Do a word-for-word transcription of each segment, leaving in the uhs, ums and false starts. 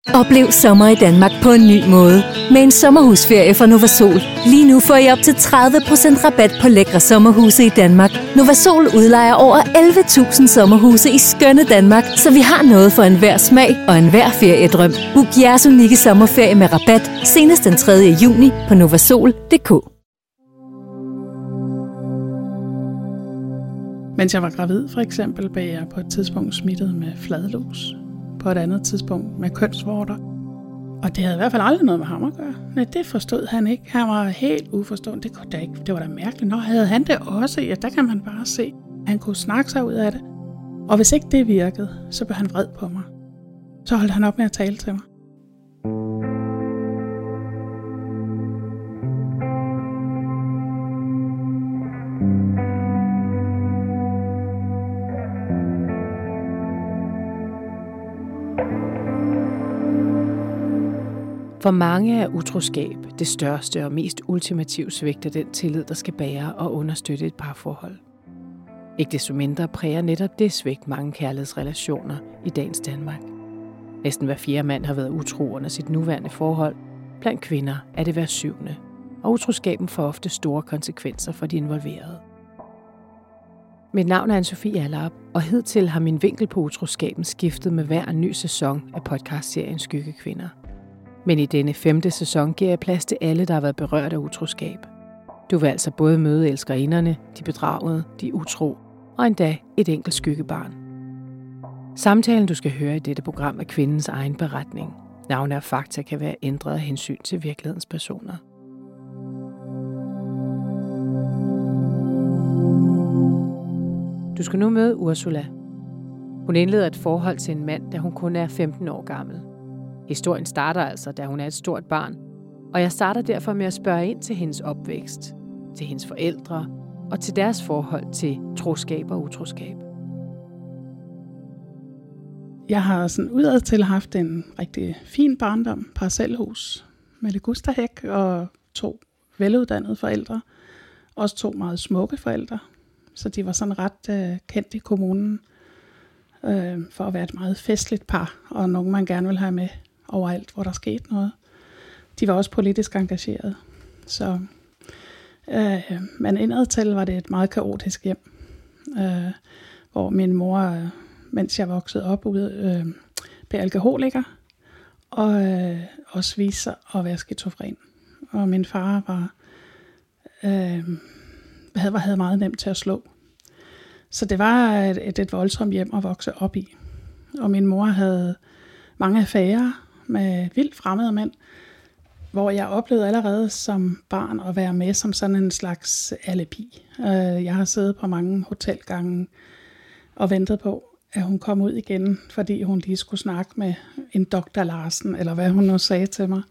Oplev sommer i Danmark på en ny måde. Med en sommerhusferie fra Novasol. Lige nu får I op til tredive procent rabat på lækre sommerhuse i Danmark. Novasol udlejer over elleve tusind sommerhuse i skønne Danmark, så vi har noget for enhver smag og enhver feriedrøm. Book jeres unikke sommerferie med rabat senest den tredje juni på novasol punktum d k. Mens jeg var gravid for eksempel, blev jeg på et tidspunkt smittet med fladlus. På et andet tidspunkt med kønsvorter. Og det havde i hvert fald aldrig noget med ham at gøre. Nej, det forstod han ikke. Han var helt uforstående. Det, kunne da ikke. Det var da mærkeligt. Nå, havde han det også? Ja, der kan man bare se. Han kunne snakke sig ud af det. Og hvis ikke det virkede, så blev han vred på mig. Så holdt han op med at tale til mig. For mange er utroskab det største og mest ultimative svigt af den tillid, der skal bære og understøtte et parforhold. Ikke desto mindre præger netop det svigt mange kærlighedsrelationer i dagens Danmark. Næsten hver fjerde mand har været utro under sit nuværende forhold. Blandt kvinder er det hver syvende, og utroskaben får ofte store konsekvenser for de involverede. Mit navn er Anne-Sophie Allerup, og hidtil har min vinkel på utroskaben skiftet med hver ny sæson af podcastserien Skyggekvinder. Men i denne femte sæson giver jeg plads til alle, der har været berørt af utroskab. Du vil altså både møde elskerinderne, de bedragede, de utro og endda et enkelt skyggebarn. Samtalen, du skal høre i dette program, er kvindens egen beretning. Navne og fakta kan være ændret af hensyn til virkelighedens personer. Du skal nu møde Ursula. Hun indleder et forhold til en mand, da hun kun er femten år gammel. Historien starter altså, da hun er et stort barn, og jeg starter derfor med at spørge ind til hendes opvækst, til hendes forældre og til deres forhold til troskab og utroskab. Jeg har sådan udadtil haft en rigtig fin barndom, parcelhus med ligusterhæk og to veluddannede forældre, også to meget smukke forældre, så de var sådan ret øh, kendt i kommunen øh, for at være et meget festligt par, og nogen man gerne vil have med overalt, hvor der skete noget. De var også politisk engageret. Så, øh, men indadtil var det et meget kaotisk hjem, øh, hvor min mor, øh, mens jeg voksede op ude, øh, blev alkoholiker, og øh, også viste sig at være skizofren. Og min far var, øh, havde, havde meget nemt til at slå. Så det var et, et, et voldsomt hjem at vokse op i. Og min mor havde mange affærer med vildt fremmede mænd, hvor jeg oplevede allerede som barn at være med som sådan en slags alibi. Jeg har siddet på mange hotelgange og ventet på, at hun kom ud igen, fordi hun lige skulle snakke med en doktor Larsen, eller hvad hun nu sagde til mig.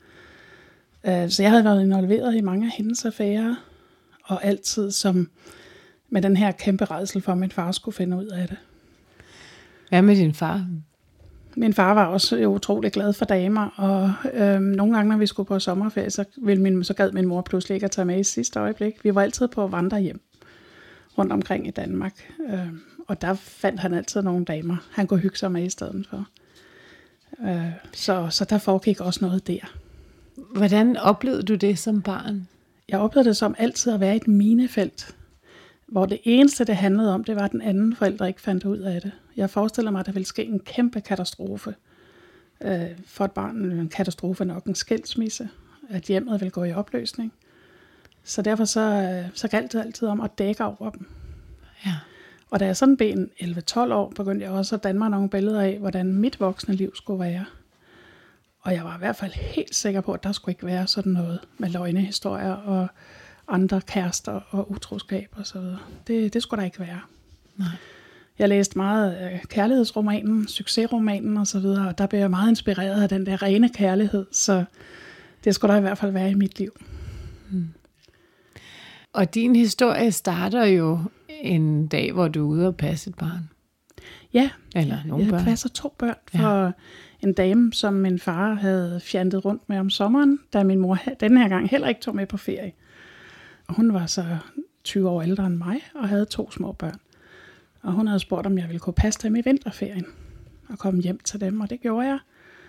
Så jeg havde været involveret i mange af hendes affærer, og altid som med den her kæmpe rædsel for, at min far skulle finde ud af det. Hvad med din far? Min far var også utrolig glad for damer, og øhm, nogle gange, når vi skulle på sommerferie, så, ville min, så gad min mor pludselig ikke at tage med i sidste øjeblik. Vi var altid på vandrehjem rundt omkring i Danmark, øhm, og der fandt han altid nogle damer, han kunne hygge sig med i stedet for. Øh, så, så der foregik også noget der. Hvordan oplevede du det som barn? Jeg oplevede det som altid at være i et minefelt, hvor det eneste, det handlede om, det var, at den anden forælder ikke fandt ud af det. Jeg forestiller mig, at der ville ske en kæmpe katastrofe. Øh, for et barn en katastrofe nok en skilsmisse, at hjemmet ville gå i opløsning. Så derfor så, så galt det altid om at dække over dem. Ja. Og da jeg sådan blev elleve tolv år, begyndte jeg også at danne mig nogle billeder af, hvordan mit voksne liv skulle være. Og jeg var i hvert fald helt sikker på, at der skulle ikke være sådan noget med løgnehistorier og andre kærester og utroskab og så videre. Det, det skulle der ikke være. Nej. Jeg læste meget af kærlighedsromanen, succesromanen og så videre, og der blev jeg meget inspireret af den der rene kærlighed, så det skulle der i hvert fald være i mit liv. Hmm. Og din historie starter jo en dag, hvor du er ude og passe et barn. Ja, Eller nogle jeg børn. passer to børn for ja. en dame, som min far havde fjantet rundt med om sommeren, da min mor denne her gang heller ikke tog med på ferie. Og hun var så tyve år ældre end mig og havde to små børn. Og hun havde spurgt, om jeg ville kunne passe dem i vinterferien og komme hjem til dem, og det gjorde jeg.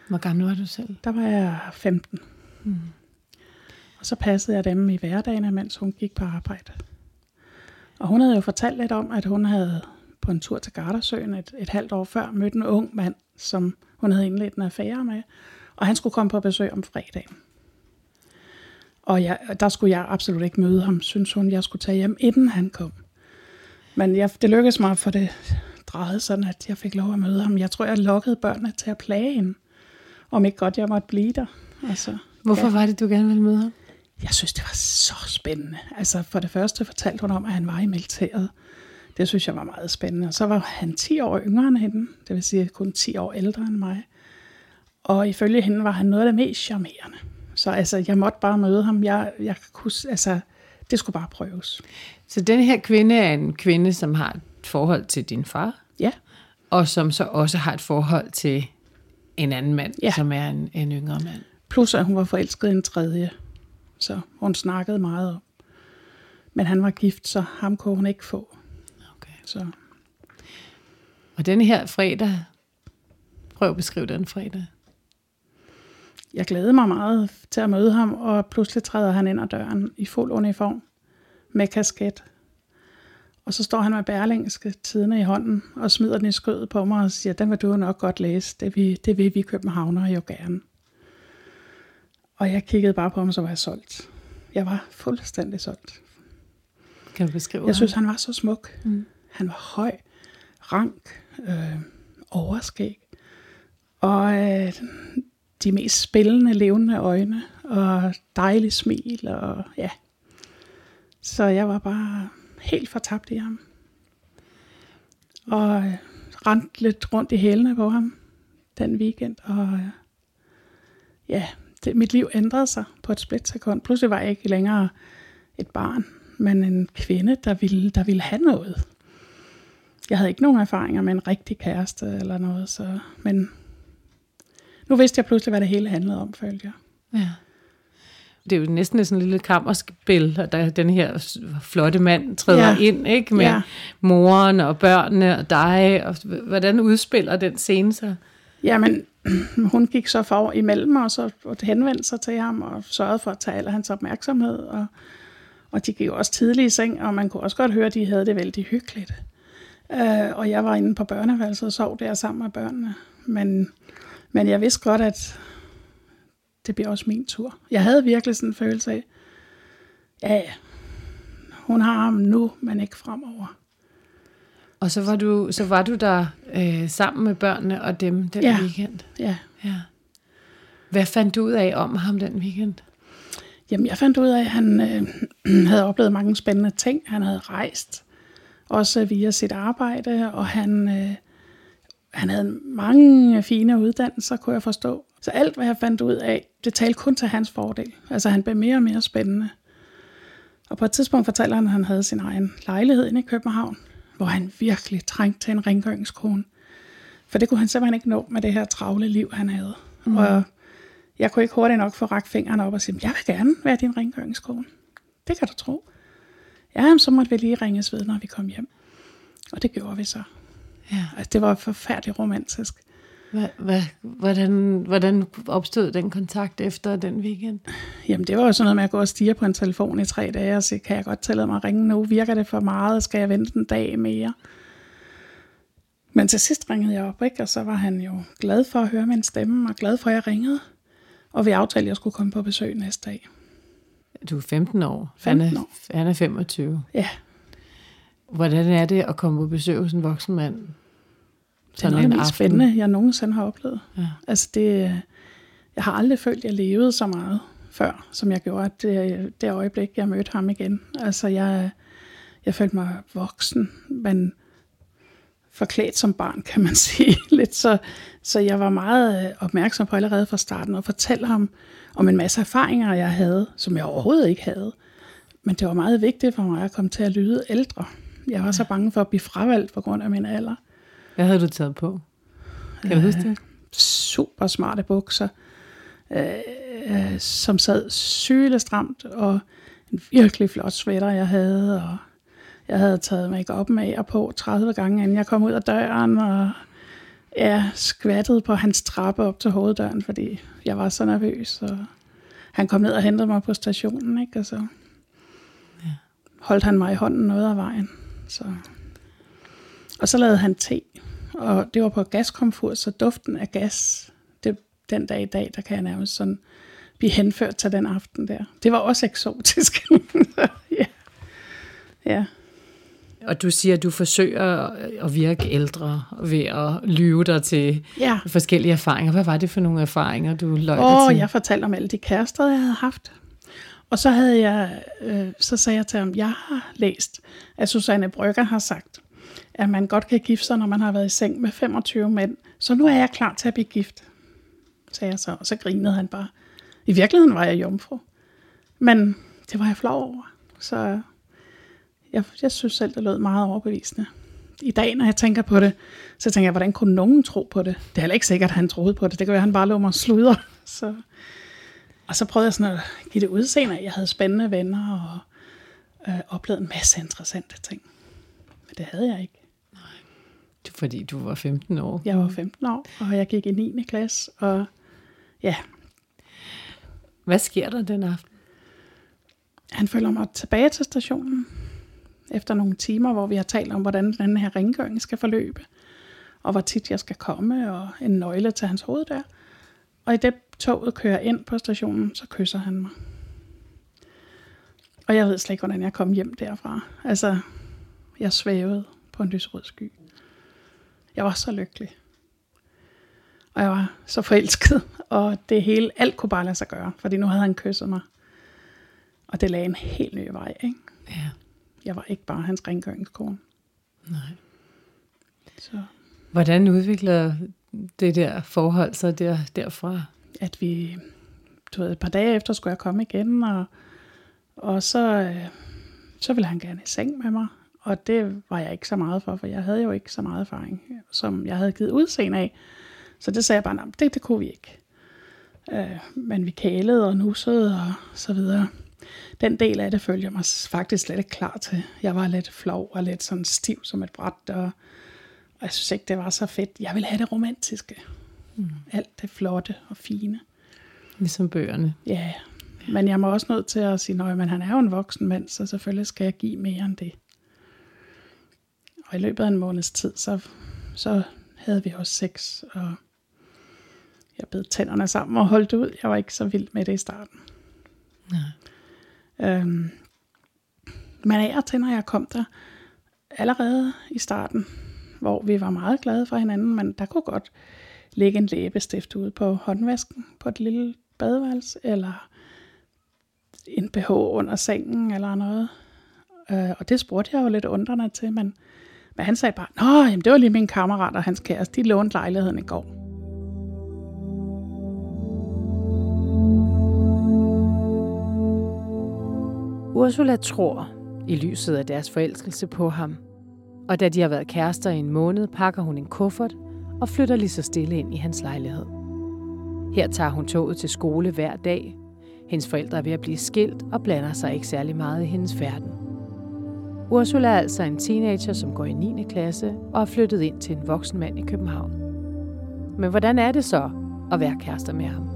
Hvor gammel var du selv? Der var jeg femten. Mm. Og så passede jeg dem i hverdagen, mens hun gik på arbejde. Og hun havde jo fortalt lidt om, at hun havde på en tur til Gardasøen et, et halvt år før mødt en ung mand, som hun havde indledt en affære med. Og han skulle komme på besøg om fredagen. Og jeg, der skulle jeg absolut ikke møde ham, synes hun. Jeg skulle tage hjem, inden han kom. Men jeg, det lykkedes mig for det drejet sådan, at jeg fik lov at møde ham. Jeg tror, jeg lokkede børnene til at plage hende. Om ikke godt, jeg måtte blive der. Altså, Hvorfor ja. var det, du gerne ville møde ham? Jeg synes, det var så spændende. Altså, for det første fortalte hun om, at han var i militæret. Det synes jeg var meget spændende. Og så var han ti år yngre end hende. Det vil sige, kun ti år ældre end mig. Og ifølge hende var han noget af det mest charmerende. Så altså, jeg måtte bare møde ham. Jeg, jeg kunne, altså, det skulle bare prøves. Så den her kvinde er en kvinde, som har et forhold til din far? Ja. Og som så også har et forhold til en anden mand, ja. som er en, en yngre mand? Plus at hun var forelsket i en tredje. Så hun snakkede meget om. Men han var gift, så ham kunne hun ikke få. Okay. Så. Og den her fredag, prøv at beskrive den fredag. Jeg glædede mig meget til at møde ham, og pludselig træder han ind ad døren i fuld uniform med kasket. Og så står han med Berlingske Tidende i hånden og smider den i skødet på mig og siger, den vil du nok godt læse, det vil, det vil vi københavnere jo gerne. Og jeg kiggede bare på ham, så var jeg solgt. Jeg var fuldstændig solgt. Kan du beskrive Jeg ham? synes, han var så smuk. Mm. Han var høj, rank, øh, overskæg. Og øh, de mest spillende, levende øjne. Og dejlig smil. Og, ja. Så jeg var bare helt fortabt i ham. Og øh, rendte lidt rundt i hælene på ham den weekend. Og øh, ja... Det, mit liv ændrede sig på et splitsekund. Pludselig var jeg ikke længere et barn, men en kvinde, der ville, der ville have noget. Jeg havde ikke nogen erfaringer med en rigtig kæreste eller noget, så, men nu vidste jeg pludselig, hvad det hele handlede om, følte jeg. Ja. Det er jo næsten sådan en lille kammerspil, og der den her flotte mand træder ja. ind, ikke? Med ja. moren og børnene og dig. Og hvordan udspiller den scene sig? Jamen, hun gik så for imellem os og henvendte sig til ham og sørgede for at tage al hans opmærksomhed. Og, og de gik jo også tidligt i seng, og man kunne også godt høre, at de havde det vældig hyggeligt. Uh, og jeg var inde på børneværelset og sov der sammen med børnene. Men, men jeg vidste godt, at det bliver også min tur. Jeg havde virkelig sådan en følelse af, ja, ja, hun har ham nu, men ikke fremover. Og så var du, så var du der øh, sammen med børnene og dem den ja. weekend? Ja. ja. Hvad fandt du ud af om ham den weekend? Jamen, jeg fandt ud af, at han øh, havde oplevet mange spændende ting. Han havde rejst, også via sit arbejde, og han, øh, han havde mange fine uddannelser, kunne jeg forstå. Så alt, hvad jeg fandt ud af, det talte kun til hans fordel. Altså, han blev mere og mere spændende. Og på et tidspunkt fortalte han, at han havde sin egen lejlighed inde i København, hvor han virkelig trængte til en rengøringskone. For det kunne han simpelthen ikke nå med det her travle liv, han havde. Mm. Og jeg kunne ikke hurtigt nok få rakt fingrene op og sige, jeg vil gerne være din rengøringskone. Det kan du tro. Ja, så måtte vi lige ringes ved, når vi kom hjem. Og det gjorde vi så. Ja. Altså, det var forfærdeligt romantisk. Hva, hva, hvordan, hvordan opstod den kontakt efter den weekend? Jamen, det var jo sådan noget med at gå og stirre på en telefon i tre dage og sige, kan jeg godt tillade mig at ringe nu? Virker det for meget? Skal jeg vente en dag mere? Men til sidst ringede jeg op, ikke? Og så var han jo glad for at høre min stemme, og glad for, at jeg ringede. Og vi aftalte, at jeg skulle komme på besøg næste dag. Du er femten år. femten han, er, år. han er femogtyve. Ja. Hvordan er det at komme på besøg hos en voksen mand? Det er noget af det mest spændende, jeg nogensinde har oplevet. Ja. Altså det, jeg har aldrig følt, at jeg levede så meget før, som jeg gjorde det, det øjeblik, jeg mødte ham igen. Altså jeg, jeg følte mig voksen, men forklædt som barn, kan man sige. Lidt så, så jeg var meget opmærksom på allerede fra starten, og fortælle ham om en masse erfaringer, jeg havde, som jeg overhovedet ikke havde. Men det var meget vigtigt for mig at komme til at lyde ældre. Jeg var så bange for at blive fravalgt på grund af min alder. Hvad havde du taget på? Kan du huske det? Super smarte bukser, øh, øh, som sad sylestramt, og en virkelig flot sweater, jeg havde, og jeg havde taget make-up'en af og på tredive gange, inden jeg kom ud af døren, og Jeg skvattede på hans trappe op til hoveddøren, fordi jeg var så nervøs. Og han kom ned og hentede mig på stationen, ikke? Og så ja. holdt han mig i hånden noget af vejen. Så. Og så lavede han te, og det var på gaskomfur, så duften af gas, det, den dag i dag, der kan jeg nærmest sådan blive henført til den aften der. Det var også eksotisk. ja. ja. Og du siger, at du forsøger at virke ældre ved at lyve dig til ja. forskellige erfaringer. Hvad var det for nogle erfaringer, du løj dig Åh, til? Jeg fortalte om alle de kærester, jeg havde haft. Og så havde jeg, øh, så sagde jeg til ham, jeg har læst, at Susanne Brøgger har sagt, at man godt kan gifte sig, når man har været i seng med femogtyve mænd. Så nu er jeg klar til at blive gift, sagde jeg så. Og så grinede han bare. I virkeligheden var jeg jomfru. Men det var jeg flov over. Så jeg, jeg synes selv, det lød meget overbevisende. I dag, når jeg tænker på det, så tænker jeg, hvordan kunne nogen tro på det? Det er heller ikke sikkert, at han troede på det. Det kan være, at han bare lå mig sludre. Så. Og så prøvede jeg sådan at give det udseende, at jeg havde spændende venner og øh, oplevede en masse interessante ting. Men det havde jeg ikke. Nej. Fordi du var femten år. Jeg var femten år, og jeg gik i niende klasse, og ja. Hvad sker der den aften? Han følger mig tilbage til stationen, efter nogle timer, hvor vi har talt om, hvordan den her rengøring skal forløbe, og hvor tit jeg skal komme, og en nøgle til hans hoved der. Og i det toget kører ind på stationen, så kysser han mig. Og jeg ved slet ikke, hvordan jeg kom hjem derfra. Altså, jeg svævede på en lysrød sky. Jeg var så lykkelig. Og jeg var så forelsket, og det hele, alt kunne bare lade sig gøre, fordi nu havde han kysset mig. Og det lagde en helt ny vej, ikke? Ja. Jeg var ikke bare hans rengøringskone. Nej. Så. Hvordan udvikler det der forhold så der, derfra? At vi, du ved, et par dage efter skulle jeg komme igen, og, og så, så ville han gerne i seng med mig. Og det var jeg ikke så meget for, for jeg havde jo ikke så meget erfaring, som jeg havde givet udseende af. Så det sagde jeg bare, nej, det, det kunne vi ikke. Øh, men vi kælede og nussede og så videre. Den del af det følte jeg mig faktisk slet ikke klar til. Jeg var lidt flov og lidt sådan stiv som et bræt, og, og jeg synes ikke, det var så fedt. Jeg ville have det romantiske. Mm. Alt det flotte og fine. Ligesom bøgerne. Ja, men jeg må også nødt til at sige, at han er jo en voksen mand, så selvfølgelig skal jeg give mere end det. Og i løbet af en måneds tid, så, så havde vi også sex, og jeg bed tænderne sammen og holdt ud. Jeg var ikke så vild med det i starten. Nej. Øhm, men af og til, når jeg kom der, allerede i starten, hvor vi var meget glade for hinanden, men der kunne godt ligge en læbestift ude på håndvasken på et lille badeværelse, eller en B H under sengen, eller noget. Øh, og det spurgte jeg jo lidt undrende til, men, men han sagde bare, nå, jamen, det var lige min kammerat og hans kæreste, de lånte lejligheden i går. Ursula tror, i lyset af deres forelskelse på ham, og da de har været kærester i en måned, pakker hun en kuffert og flytter lige så stille ind i hans lejlighed. Her tager hun toget til skole hver dag. Hendes forældre er ved at blive skilt og blander sig ikke særlig meget i hendes færden. Ursula er altså en teenager, som går i niende klasse og er flyttet ind til en voksen mand i København. Men hvordan er det så at være kærester med ham?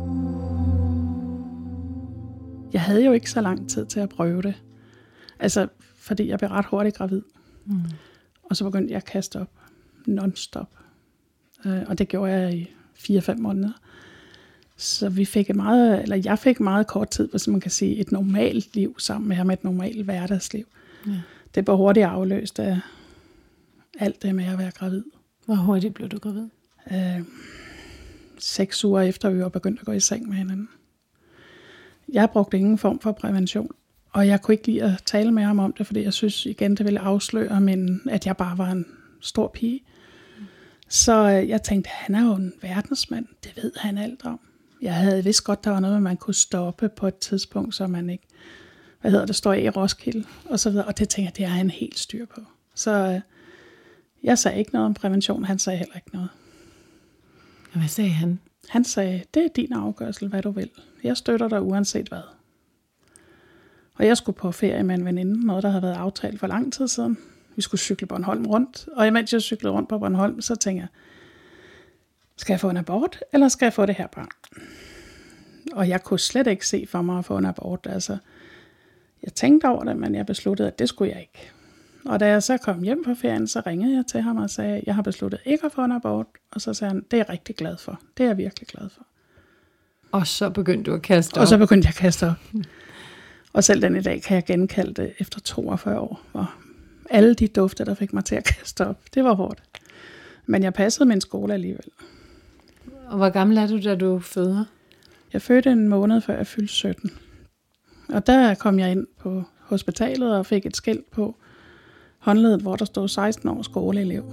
Jeg havde jo ikke så lang tid til at prøve det. Altså, fordi jeg blev ret hurtigt gravid. Mm. Og så begyndte jeg at kaste op non-stop. Uh, og det gjorde jeg i fire fem måneder. Så vi fik et meget, eller jeg fik meget kort tid, hvis man kan sige, et normalt liv sammen med ham, et normalt hverdagsliv. Ja. Det blev hurtigt afløst af alt det med at være gravid. Hvor hurtigt blev du gravid? Uh, seks uger efter, vi var begyndt at gå i seng med hinanden. Jeg brugte ingen form for prævention, og jeg kunne ikke lide at tale med ham om det, fordi jeg synes igen, det ville afsløre, men at jeg bare var en stor pige. Mm. Så jeg tænkte, han er jo en verdensmand, det ved han alt om. Jeg havde vidst godt, der var noget, man kunne stoppe på et tidspunkt, så man ikke, hvad hedder det, står i Roskilde, og så videre, og det tænkte jeg, det har han helt styr på. Så jeg sagde ikke noget om prævention, han sagde heller ikke noget. Hvad sagde han? Han sagde, det er din afgørelse, hvad du vil. Jeg støtter dig uanset hvad. Og jeg skulle på ferie med en veninde, noget der havde været aftalt for lang tid siden. Vi skulle cykle Bornholm rundt, og imens jeg cyklede rundt på Bornholm, så tænkte jeg, skal jeg få en abort, eller skal jeg få det her barn? Og jeg kunne slet ikke se for mig at få en abort. Altså, jeg tænkte over det, men jeg besluttede, at det skulle jeg ikke. Og da jeg så kom hjem fra ferien, så ringede jeg til ham og sagde, at jeg har besluttet ikke at få en abort. Og så sagde han, det er jeg rigtig glad for. Det er jeg virkelig glad for. Og så begyndte du at kaste op. Og så begyndte jeg at kaste op. Og selv den i dag kan jeg genkalde det efter toogfyrre år. Og alle de dufte, der fik mig til at kaste op, det var hårdt. Men jeg passede min skole alligevel. Og hvor gammel er du, da du føder? Jeg fødte en måned før jeg fyldte sytten. Og der kom jeg ind på hospitalet og fik et skilt på håndledet, hvor der stod seksten år skoleelev.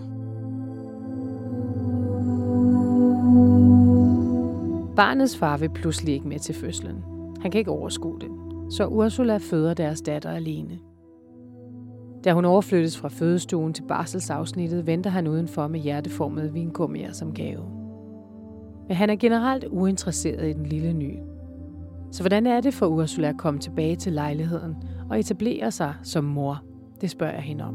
Barnets far vil pludselig ikke med til fødslen. Han kan ikke overskue det, så Ursula føder deres datter alene. Da hun overflyttes fra fødestuen til barselsafsnittet, venter han udenfor med hjerteformede vingummier som gave. Men han er generelt uinteresseret i den lille ny. Så hvordan er det for Ursula at komme tilbage til lejligheden og etablere sig som mor? Det spørger jeg hende om.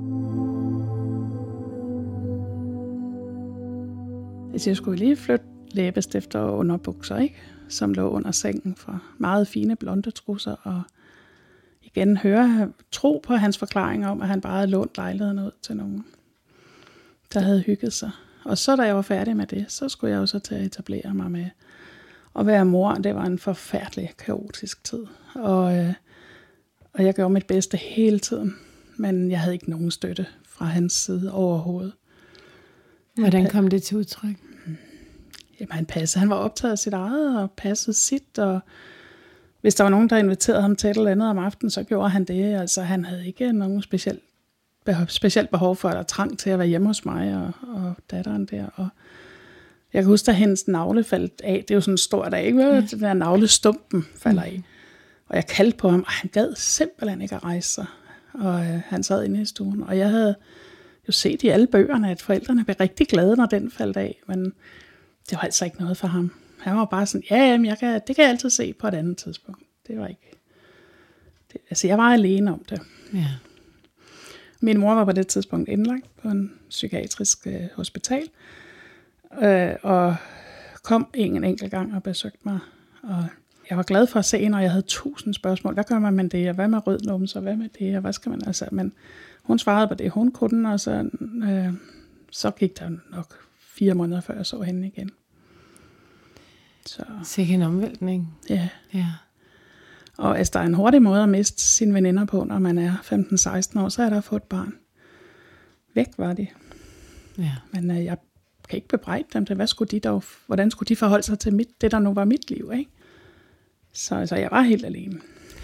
Hvis jeg skulle lige flytte læbestifter og underbukser, ikke? Som lå under sengen for meget fine blonde trusser, og igen høre, tro på hans forklaring om, at han bare havde lånt lejligheden ud til nogen, der havde hygget sig. Og så da jeg var færdig med det, så skulle jeg jo så til at etablere mig med at være mor. Det var en forfærdelig kaotisk tid, og, øh, og jeg gjorde mit bedste hele tiden, men jeg havde ikke nogen støtte fra hans side overhovedet. Hvordan kom det til udtryk? Jamen han passede. Han var optaget af sit eget og passede sit, og hvis der var nogen, der inviterede ham til et eller andet om aftenen, så gjorde han det. Altså han havde ikke nogen specielt behov, specielt behov for, eller trang til at være hjemme hos mig og, og datteren der. Og jeg kan huske, at hendes navle faldt af. Det er jo sådan en stor dag, ikke? Ja. Den der navlestumpen falder af. Og jeg kaldte på ham, og han gad simpelthen ikke at rejse sig. Og øh, han sad inde i stuen, og jeg havde jo set i alle bøgerne, at forældrene blev rigtig glade, når den faldt af. Men det var altså ikke noget for ham. Han var bare sådan, ja, jamen, jeg kan, det kan jeg altid se på et andet tidspunkt. Det var ikke... Det, altså, jeg var alene om det. Ja. Min mor var på det tidspunkt indlagt på en psykiatrisk øh, hospital, øh, og kom en enkelt gang og besøgte mig. Og jeg var glad for at se, når jeg havde tusind spørgsmål. Hvad gør man med det? Og hvad med rød numse? Og hvad med det? Og hvad skal man altså? Men hun svarede på det, hun kunne, og så, øh, så gik der nok fire måneder, før jeg så hende igen. Så. Sikke en omvæltning. Ja. Ja. Og altså, der er en hurtig måde at miste sine veninder på, når man er femten seksten år, så er der at få et barn. Væk var de. Ja. Men øh, jeg kan ikke bebrejde dem til, hvad skulle de dog, hvordan skulle de forholde sig til mit, det, der nu var mit liv, ikke? Så altså, jeg var helt alene.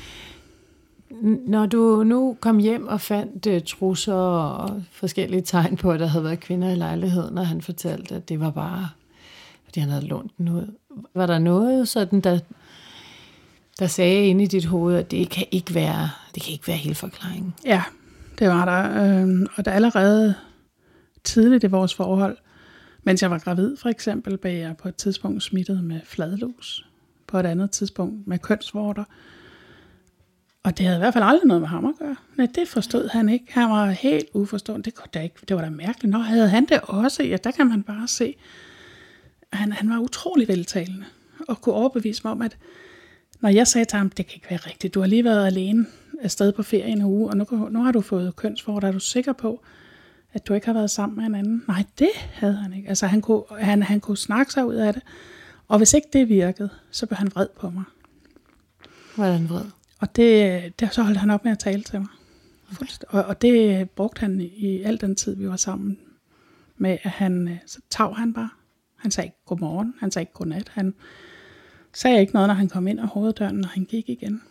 Når du nu kom hjem og fandt uh, trusser og forskellige tegn på, at der havde været kvinder i lejligheden, og han fortalte, at det var bare, fordi han havde lånt den ud. Var der noget sådan, der, der sagde inde i dit hoved, at det kan ikke være, det kan ikke være hele forklaringen? Ja, det var der. Øh, og der allerede tidligt i vores forhold, mens jeg var gravid for eksempel, blev jeg på et tidspunkt smittet med fladlus. På et andet tidspunkt med kønsvorter. Og det havde i hvert fald aldrig noget med ham at gøre. Nej, det forstod han ikke. Han var helt uforstående. Det, kunne da ikke, det var da mærkeligt. Nå, havde han det også? Ja, der kan man bare se. Han, han var utrolig veltalende. Og kunne overbevise mig om, at når jeg sagde til ham, det kan ikke være rigtigt. Du har lige været alene afsted på ferie en uge, og nu, nu har du fået kønsvorter. Er du sikker på, at du ikke har været sammen med en anden? Nej, det havde han ikke. Altså, han kunne, han, han kunne snakke sig ud af det. Og hvis ikke det virkede, så blev han vred på mig. Hvordan vred? Og det, det, så holdt han op med at tale til mig. Okay. Og, og det brugte han i al den tid, vi var sammen. Med at han, så tav han bare. Han sagde ikke godmorgen, han sagde ikke godnat. Han sagde ikke noget, når han kom ind ad hoveddøren, når han gik igen.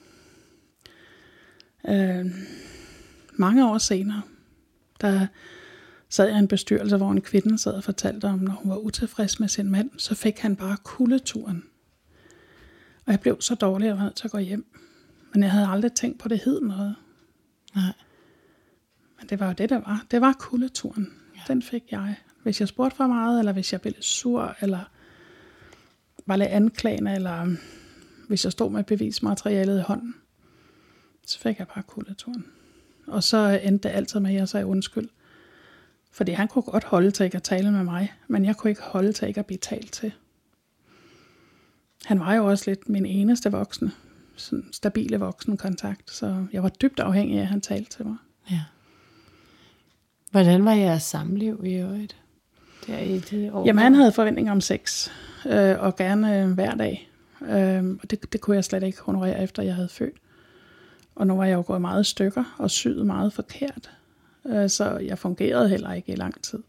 Øh, mange år senere, der sad jeg i en bestyrelse, hvor en kvinde sad og fortalte om, når hun var utilfreds med sin mand, så fik han bare kuldeturen. Og jeg blev så dårlig, at jeg var nødt til at gå hjem. Men jeg havde aldrig tænkt på, at det hed noget. Nej. Men det var jo det, der var. Det var kuldeturen. Ja. Den fik jeg. Hvis jeg spurgte for meget, eller hvis jeg blev lidt sur, eller var lidt anklagende, eller hvis jeg stod med bevismaterialet i hånden, så fik jeg bare kuldeturen. Og så endte det altid med, at jeg sagde undskyld. Fordi han kunne godt holde til ikke at tale med mig, men jeg kunne ikke holde til ikke at blive talt til. Han var jo også lidt min eneste voksne, sådan stabile voksne kontakt, så jeg var dybt afhængig af, at han talte til mig. Ja. Hvordan var jeres samliv i øvrigt? Der i det år? Jamen, han havde forventninger om sex, øh, og gerne øh, hver dag. Øh, og det, det kunne jeg slet ikke honorere, efter jeg havde født. Og nu var jeg jo gået meget i stykker, og syet meget forkert. Øh, så jeg fungerede heller ikke i lang tid.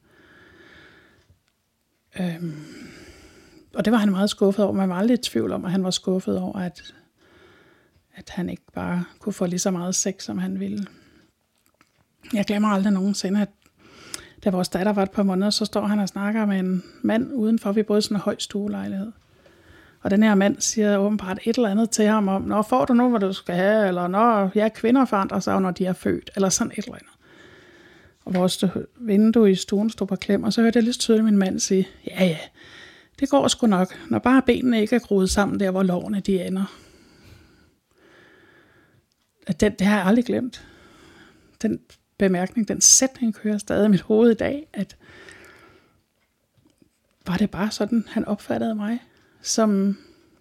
Øh, og det var han meget skuffet over. Man var aldrig i tvivl om, at han var skuffet over, at, at han ikke bare kunne få lige så meget sex, som han ville. Jeg glemmer aldrig nogensinde, at da vores datter var et par måneder, så står han og snakker med en mand udenfor. Vi boede i sådan en høj stuelejlighed. Og den her mand siger åbenbart et eller andet til ham om, nå, får du nu, hvad du skal have, eller når ja, kvinder forandrer sig, når de er født, eller sådan et eller andet. Og vores vindue i stuen stod på klem, og så hørte jeg lidt tydeligt min mand sige, ja, ja, det går sgu nok, når bare benene ikke er groet sammen der, hvor lårene de ender. Den, det har jeg aldrig glemt. Den bemærkning, den sætning kører stadig i mit hoved i dag, at var det bare sådan, han opfattede mig som,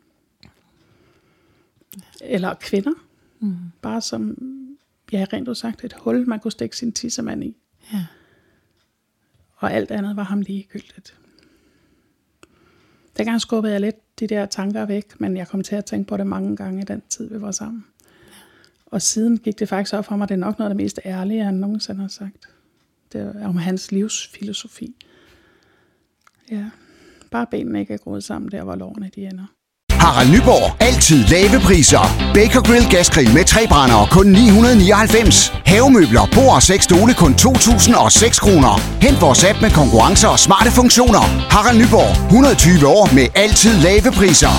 eller kvinder, mm. bare som, ja, rent udsagt, et hul, man kunne stikke sin tissemand i. Ja. Og alt andet var ham ligegyldigt. Dengang skubbede jeg lidt de der tanker væk, men jeg kom til at tænke på det mange gange i den tid, vi var sammen. Og siden gik det faktisk op for mig, at det er nok noget af det mest ærlige, han nogensinde har sagt. Det er om hans livsfilosofi. Ja, bare benene ikke er groet sammen der, hvor lårene de ender. Harald Nyborg. Altid lave priser. Baker Grill Gasgrill med tre brændere kun ni hundrede nioghalvfems. Havemøbler, bord og seks stole kun to tusind og seks kroner. Hent vores app med konkurrencer og smarte funktioner. Harald Nyborg. et hundrede og tyve år med altid lave priser.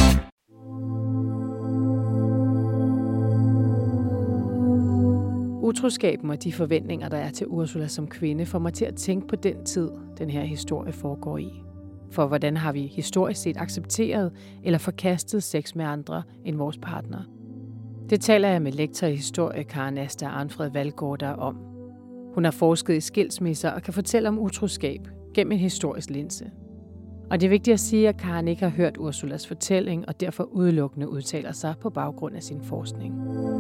Utroskaben og de forventninger, der er til Ursula som kvinde, får mig til at tænke på den tid, den her historie foregår i. For hvordan har vi historisk set accepteret eller forkastet sex med andre end vores partner? Det taler jeg med lektor i historie Karen Asta Arnfred Valgaard om. Hun har forsket i skilsmisser og kan fortælle om utroskab gennem en historisk linse. Og det er vigtigt at sige, at Karen ikke har hørt Ursulas fortælling og derfor udelukkende udtaler sig på baggrund af sin forskning.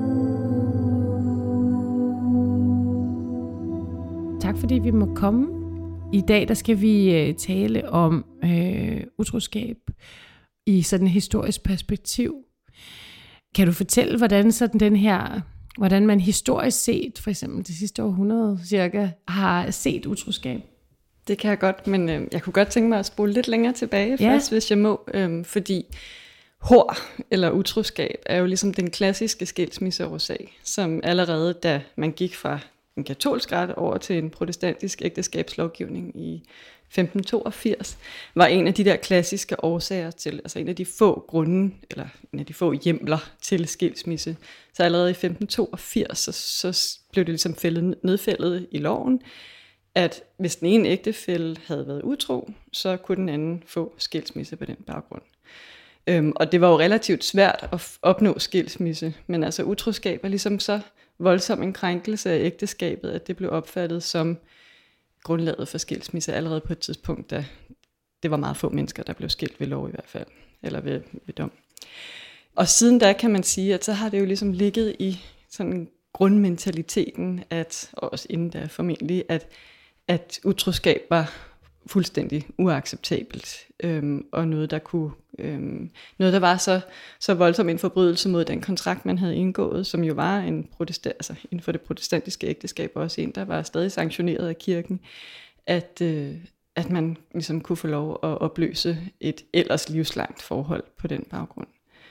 Tak fordi vi må komme. I dag der skal vi øh, tale om øh, utroskab i sådan et historisk perspektiv. Kan du fortælle, hvordan sådan den her, hvordan man historisk set, for eksempel det sidste århundrede cirka, har set utroskab? Det kan jeg godt, men øh, jeg kunne godt tænke mig at spole lidt længere tilbage ja. først, hvis jeg må, øh, fordi hor eller utroskab er jo ligesom den klassiske skilsmisseårsag, som allerede da man gik fra en katolsk ret over til en protestantisk ægteskabslovgivning i femten toogfirs, var en af de der klassiske årsager til, altså en af de få grunde, eller en af de få hjemler til skilsmisse. Så allerede i femten toogfirs, så, så blev det ligesom fældet, nedfældet i loven, at hvis den ene ægtefælle havde været utro, så kunne den anden få skilsmisse på den baggrund. Øhm, og det var jo relativt svært at opnå skilsmisse, men altså utroskab er ligesom så voldsom en krænkelse af ægteskabet, at det blev opfattet som grundlaget for skilsmisse allerede på et tidspunkt, da det var meget få mennesker, der blev skilt ved lov i hvert fald, eller ved, ved dom. Og siden da kan man sige, at så har det jo ligesom ligget i sådan grundmentaliteten, at, og også inden da formentlig, at, at utroskab var fuldstændig uacceptabelt, øhm, og noget der kunne øhm, noget der var så så voldsom en forbrydelse mod den kontrakt man havde indgået, som jo var en protestant, altså inden for det protestantiske ægteskab også en der var stadig sanktioneret af kirken, at øh, at man ligesom kunne få lov at opløse et ellers livslangt forhold på den baggrund.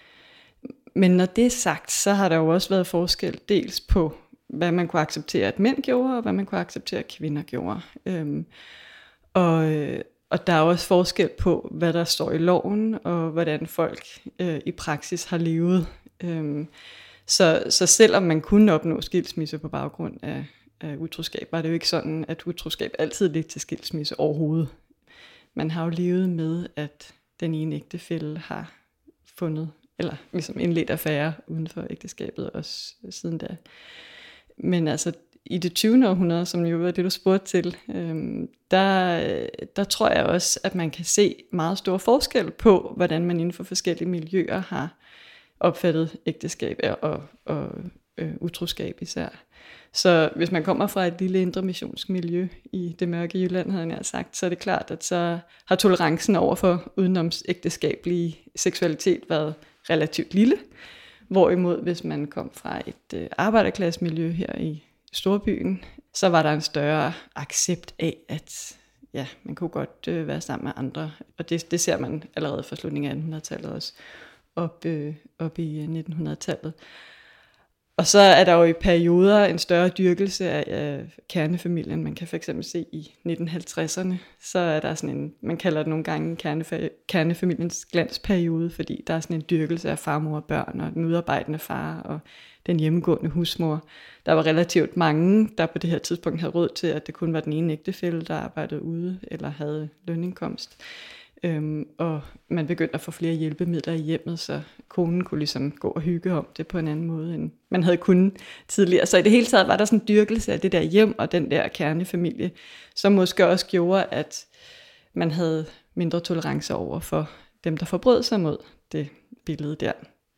Men når det er sagt, så har der jo også været forskel dels på hvad man kunne acceptere at mænd gjorde, og hvad man kunne acceptere at kvinder gjorde. Øhm, Og, og der er også forskel på, hvad der står i loven, og hvordan folk øh, i praksis har levet. Øhm, så, så selvom man kunne opnå skilsmisse på baggrund af, af utroskab, var det jo ikke sådan, at utroskab altid ledte til skilsmisse overhovedet. Man har jo levet med, at den ene ægtefælle har fundet, eller ligesom indledt affære uden for ægteskabet også siden da. Men altså i det tyvende århundrede, som jo var det, du spurgte til, øhm, der, der tror jeg også, at man kan se meget stor forskel på, hvordan man inden for forskellige miljøer har opfattet ægteskab og, og øh, utroskab især. Så hvis man kommer fra et lille indre missionsk miljø i det mørke Jylland, havde jeg sagt, så er det klart, at så har tolerancen over for udenomsægteskabelig seksualitet været relativt lille. Hvorimod, hvis man kom fra et øh, arbejderklassemiljø her i storbyen, så var der en større accept af, at ja, man kunne godt øh, være sammen med andre. Og det, det ser man allerede fra slutningen af attenhundredetallet også, op, øh, op i nittenhundredetallet. Og så er der jo i perioder en større dyrkelse af, af kernefamilien. Man kan for eksempel se i nitten halvtredserne, så er der sådan en, man kalder det nogle gange kernefa- kernefamiliens glansperiode, fordi der er sådan en dyrkelse af farmor og børn, og den udarbejdende far og den hjemmegående husmor. Der var relativt mange, der på det her tidspunkt havde råd til, at det kun var den ene ægtefælle, der arbejdede ude eller havde lønindkomst. Øhm, og man begyndte at få flere hjælpemidler i hjemmet, så konen kunne ligesom gå og hygge om det på en anden måde, end man havde kunnet tidligere. Så i det hele taget var der sådan en dyrkelse af det der hjem og den der kernefamilie, som måske også gjorde, at man havde mindre tolerance over for dem, der forbrød sig mod det billede der.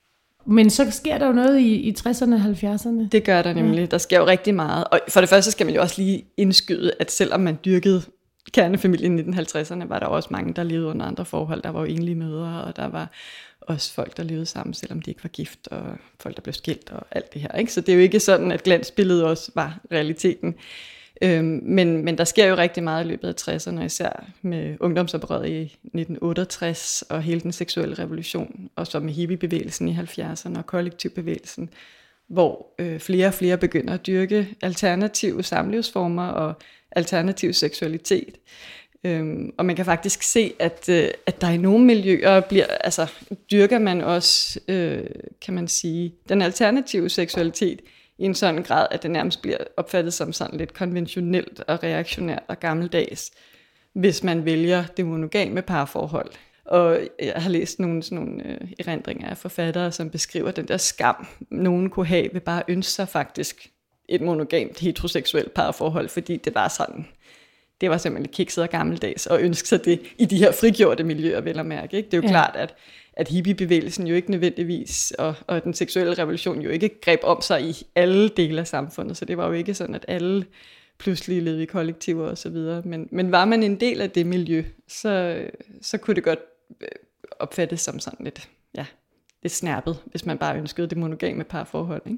Men så sker der jo noget i, i tresserne og halvfjerdserne. Det gør der nemlig. Der sker jo rigtig meget. Og for det første skal man jo også lige indskyde, at selvom man dyrkede kernefamilien i nitten halvtredserne, var der også mange, der levede under andre forhold. Der var jo enlige mødre, og der var også folk, der levede sammen, selvom de ikke var gift, og folk, der blev skilt og alt det her. Ikke? Så det er jo ikke sådan, at glansbilledet også var realiteten. Øhm, men, men der sker jo rigtig meget i løbet af tresserne, især med ungdomsoprøret i nitten otteogtres og hele den seksuelle revolution, og så med hippiebevægelsen i halvfjerdserne og kollektivbevægelsen, hvor øh, flere og flere begynder at dyrke alternative samlivsformer og alternativ seksualitet. Øhm, og man kan faktisk se, at, øh, at der i nogle miljøer bliver, altså dyrker man også, øh, kan man sige, den alternative seksualitet i en sådan grad, at det nærmest bliver opfattet som sådan lidt konventionelt og reaktionært og gammeldags, hvis man vælger det monogame parforhold. Og jeg har læst nogle, sådan nogle øh, erindringer af forfattere, som beskriver den der skam, nogen kunne have ved bare at ønske sig faktisk et monogamt heteroseksuelt parforhold, fordi det var sådan, det var simpelthen kikset og gammeldags, og ønske sig det i de her frigjorte miljøer, vel at mærke. Ikke? Det er jo ja. klart, at, at hippiebevægelsen jo ikke nødvendigvis, og, og den seksuelle revolution jo ikke greb om sig i alle dele af samfundet, så det var jo ikke sådan, at alle pludselig levede i kollektiver og så videre. Men, men var man en del af det miljø, så, så kunne det godt opfattes som sådan lidt, ja, lidt snærpet, hvis man bare ønskede det monogame parforhold, ikke?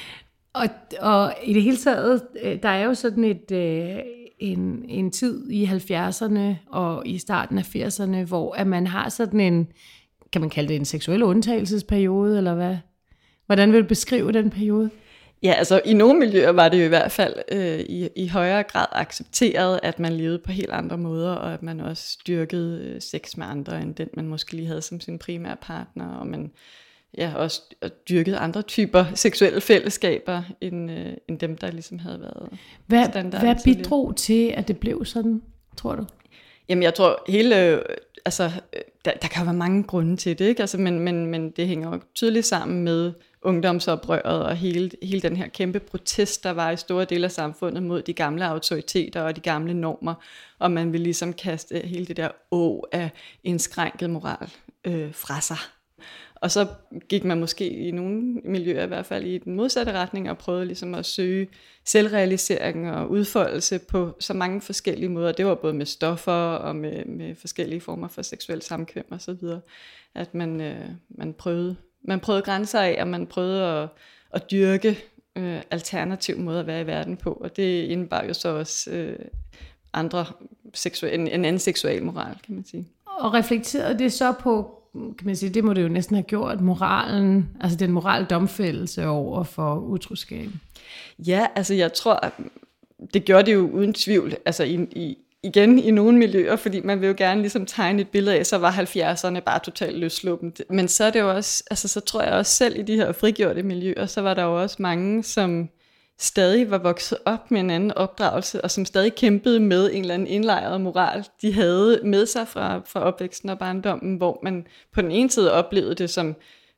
Og, og i det hele taget, der er jo sådan et, en, en tid i halvfjerdserne og i starten af firserne, hvor at man har sådan en, kan man kalde det en seksuel undtagelsesperiode, eller hvad? Hvordan vil du beskrive den periode? Ja, altså i nogle miljøer var det jo i hvert fald øh, i, i højere grad accepteret, at man levede på helt andre måder, og at man også dyrkede øh, sex med andre, end den man måske lige havde som sin primære partner, og man ja, også dyrkede andre typer seksuelle fællesskaber, end, øh, end dem, der ligesom havde været hvad, standard. Hvad bidrog til, at det blev sådan, tror du? Jamen jeg tror hele, øh, altså der, der kan være mange grunde til det, ikke? Altså, men, men, men det hænger jo tydeligt sammen med ungdomsoprøret og hele, hele den her kæmpe protest, der var i store dele af samfundet mod de gamle autoriteter og de gamle normer, og man ville ligesom kaste hele det der å af indskrænket moral øh, fra sig. Og så gik man måske i nogle miljøer i hvert fald i den modsatte retning og prøvede ligesom at søge selvrealisering og udfoldelse på så mange forskellige måder. Det var både med stoffer og med, med forskellige former for seksuel samkvem og så videre, at man, øh, man prøvede Man prøvede grænser af, og man prøvede at, at dyrke øh, alternative måder at være i verden på, og det indebar jo så også øh, andre seksuel, en, en anden seksuel moral, kan man sige. Og reflekterede det så på, kan man sige, det må det jo næsten have gjort, moralen, altså den moraldomfældelse over for utroskab? Ja, altså jeg tror, det gjorde det jo uden tvivl, altså i, i igen i nogle miljøer, fordi man vil jo gerne ligesom tegne et billede af, så var halvfjerdserne bare totalt løsluppent. Men så er det jo også, altså så tror jeg også selv i de her frigjorte miljøer, så var der jo også mange, som stadig var vokset op med en anden opdragelse, og som stadig kæmpede med en eller anden indlejret moral, de havde med sig fra, fra opvæksten og barndommen, hvor man på den ene side oplevede det som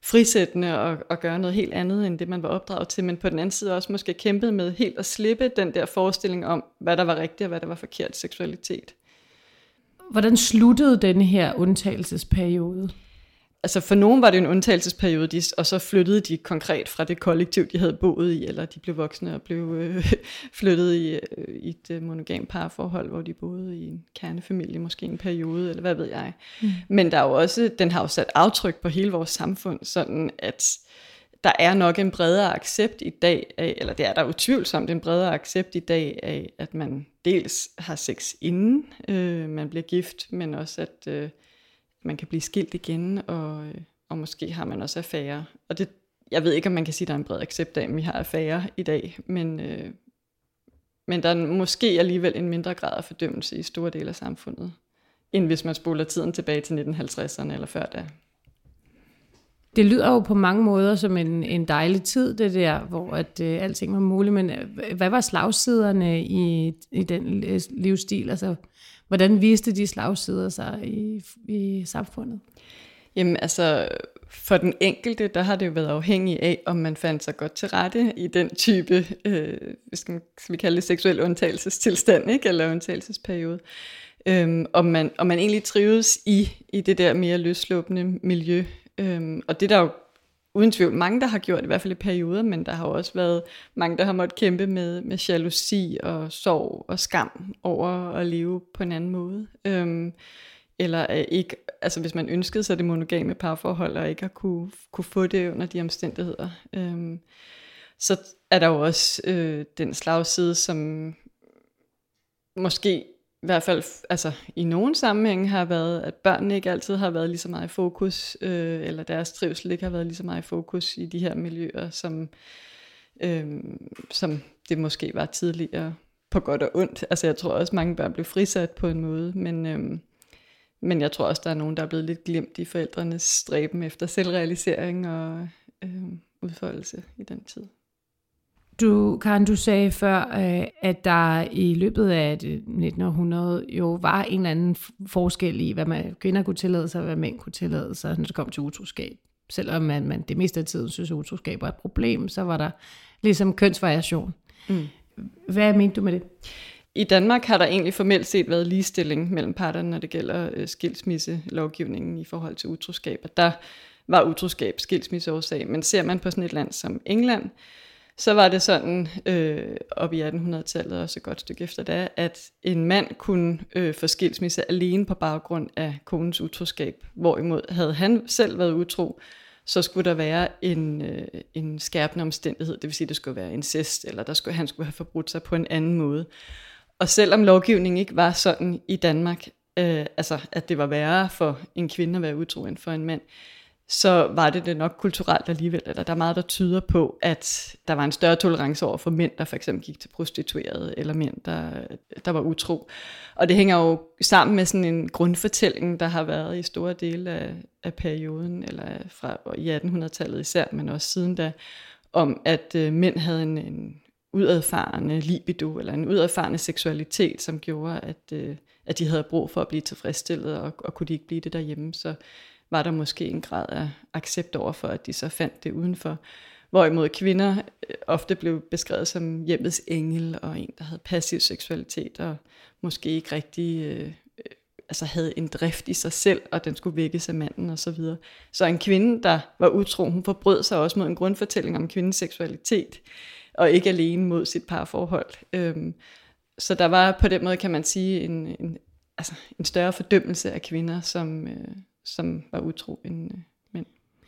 frisættende og, og gøre noget helt andet, end det man var opdraget til, men på den anden side også måske kæmpet med helt at slippe den der forestilling om, hvad der var rigtigt og hvad der var forkert seksualitet. Hvordan sluttede denne her undtagelsesperiode? Altså for nogen var det en undtagelsesperiode, de, og så flyttede de konkret fra det kollektiv, de havde boet i, eller de blev voksne og blev øh, flyttet i, øh, i et øh, monogamt parforhold, hvor de boede i en kernefamilie, måske en periode, eller hvad ved jeg. Mm. Men der er jo også, den har jo sat aftryk på hele vores samfund, sådan at der er nok en bredere accept i dag af, eller det er der utvivlsomt en bredere accept i dag af, at man dels har sex inden øh, man bliver gift, men også at øh, man kan blive skilt igen, og, og måske har man også affærer. Og det, jeg ved ikke, om man kan sige, at der er en bred accept af, at vi har affærer i dag, men, øh, men der er måske alligevel en mindre grad af fordømmelse i store dele af samfundet, end hvis man spoler tiden tilbage til nitten halvtredserne eller før da. Det lyder jo på mange måder som en, en dejlig tid, det der, hvor at, øh, alting var muligt, men øh, hvad var slagsiderne i, i den livsstil? Altså, hvordan viste de slagsider sig i, i samfundet? Jamen altså, for den enkelte, der har det jo været afhængig af, om man fandt sig godt til rette i den type, øh, skal vi kalde det seksuel undtagelsestilstand, ikke? Eller undtagelsesperiode. Øhm, om, man, om man egentlig trives i, i det der mere løsslåbende miljø. Øhm, og det er der jo uden tvivl mange, der har gjort, i hvert fald i perioder, men der har jo også været mange, der har måttet kæmpe med, med jalousi og sorg og skam over at leve på en anden måde. Øhm, eller ikke, altså hvis man ønskede sig det monogame parforhold, og ikke har kunne, kunne få det under de omstændigheder. Øhm, så er der jo også øh, den slagside, som måske i hvert fald altså, i nogle sammenhænge har været, at børnene ikke altid har været lige så meget i fokus, øh, eller deres trivsel ikke har været lige så meget i fokus i de her miljøer, som, øh, som det måske var tidligere, på godt og ondt. Altså jeg tror også, mange børn blev frisat på en måde, men, øh, men jeg tror også, der er nogen, der er blevet lidt glemt i forældrenes stræben efter selvrealisering og øh, udfoldelse i den tid. Du, Karen, du sagde før, at der i løbet af nitten hundrede jo var en eller anden forskel i, hvad man, kvinder kunne tillade sig, og hvad mænd kunne tillade sig, når det kom til utroskab. Selvom man, man det meste af tiden synes, at utroskab var et problem, så var der ligesom kønsvariation. Mm. Hvad mente du med det? I Danmark har der egentlig formelt set været ligestilling mellem parterne, når det gælder skilsmisselovgivningen i forhold til utroskab. Og der var utroskab skilsmisseårsag. Men ser man på sådan et land som England, så var det sådan øh, op i attenhundredetallet, også et godt stykke efter det, at en mand kunne øh, få skilsmisse alene på baggrund af konens utroskab. Hvorimod havde han selv været utro, så skulle der være en, øh, en skærpende omstændighed, det vil sige, at det skulle være incest, eller der skulle, han skulle have forbrudt sig på en anden måde. Og selvom lovgivningen ikke var sådan i Danmark, øh, altså at det var værre for en kvinde at være utro end for en mand, så var det det nok kulturelt alligevel, eller der er meget, der tyder på, at der var en større tolerance over for mænd, der for eksempel gik til prostituerede, eller mænd, der, der var utro. Og det hænger jo sammen med sådan en grundfortælling, der har været i store dele af, af perioden, eller fra i attenhundredetallet især, men også siden da, om at øh, mænd havde en, en udadfarende libido, eller en udadfarende seksualitet, som gjorde, at, øh, at de havde brug for at blive tilfredsstillet, og, og kunne de ikke blive det derhjemme, så var der måske en grad af accept over for, at de så fandt det udenfor. Hvorimod kvinder ofte blev beskrevet som hjemmets engel, og en, der havde passiv seksualitet, og måske ikke rigtig øh, altså havde en drift i sig selv, og den skulle vækkes af manden og så videre. Så en kvinde, der var utro, hun forbrød sig også mod en grundfortælling om kvindens seksualitet, og ikke alene mod sit parforhold. Øhm, så der var på den måde, kan man sige, en, en, altså en større fordømmelse af kvinder, som øh, som var utro end øh, mænd.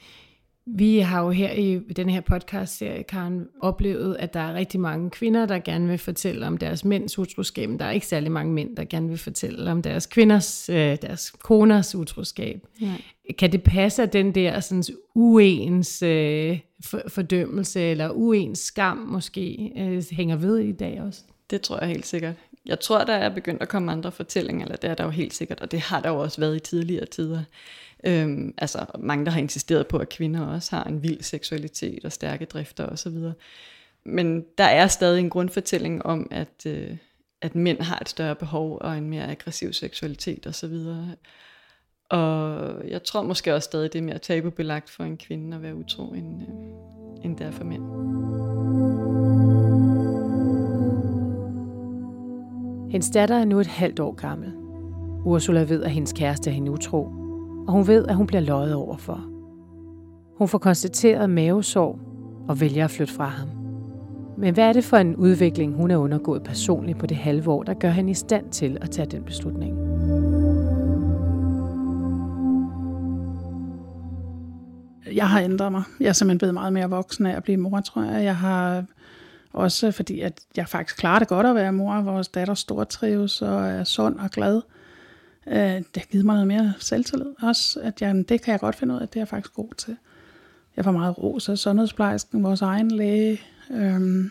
Vi har jo her i den her podcast-serie, Karen, oplevet, at der er rigtig mange kvinder, der gerne vil fortælle om deres mænds utroskab. Der er ikke særlig mange mænd, der gerne vil fortælle om deres kvinders, øh, deres koners utroskab. Nej. Kan det passe, at den der sådan, uens øh, fordømmelse eller uens skam måske øh, hænger ved i dag også? Det tror jeg helt sikkert. Jeg tror, der er begyndt at komme andre fortællinger, eller det er der jo helt sikkert, og det har der jo også været i tidligere tider. Øhm, altså mange, der har insisteret på, at kvinder også har en vild seksualitet og stærke drifter osv. Men der er stadig en grundfortælling om, at, øh, at mænd har et større behov og en mere aggressiv seksualitet osv. Og jeg tror måske også stadig, det er mere tabubelagt for en kvinde at være utro, end, øh, end det er for mænd. Hendes datter er nu et halvt år gammel. Ursula ved, at hendes kæreste er hende utro, og hun ved, at hun bliver løjet overfor. Hun får konstateret mavesår og vælger at flytte fra ham. Men hvad er det for en udvikling, hun er undergået personligt på det halve år, der gør hende i stand til at tage den beslutning? Jeg har ændret mig. Jeg er simpelthen blevet meget mere voksen af at blive mor, tror jeg. Jeg har også, fordi at jeg faktisk klarer det godt at være mor. Vores datter stortrives og er sund og glad. Det har givet mig noget mere selvtillid også. At jeg, det kan jeg godt finde ud af, at det er jeg faktisk god til. Jeg får meget ros af sundhedsplejersken, vores egen læge. Øhm,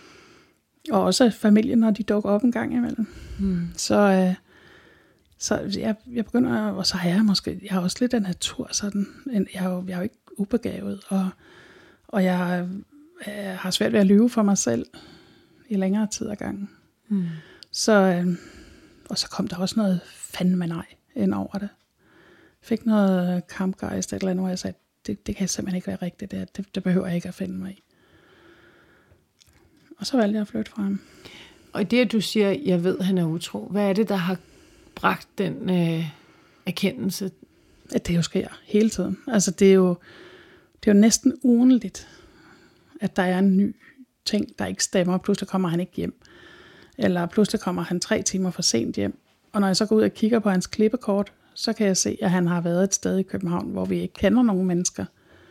og også familien, når de dukker op en gang imellem. Mm. Så, øh, så jeg, jeg begynder, og så har jeg måske, jeg har også lidt af natur, sådan, jeg er jo, jeg er jo ikke ubegavet, og, og jeg, jeg har svært ved at lyve for mig selv i længere tid ad gangen. Mm. Så, øh, og så kom der også noget fandme nej ind over det. Fik noget kampgejst, eller andet, hvor jeg sagde, det, det kan simpelthen ikke være rigtigt, det, det, det behøver jeg ikke at finde mig i. Og så valgte jeg at flytte fra ham. Og i det, at du siger, jeg ved, at han er utro, hvad er det, der har bragt den øh, erkendelse? At det jo sker hele tiden. Altså det er jo, det er jo næsten ugentligt, at der er en ny ting, der ikke stemmer. Pludselig kommer han ikke hjem. Eller pludselig kommer han tre timer for sent hjem. Og når jeg så går ud og kigger på hans klippekort, så kan jeg se, at han har været et sted i København, hvor vi ikke kender nogen mennesker.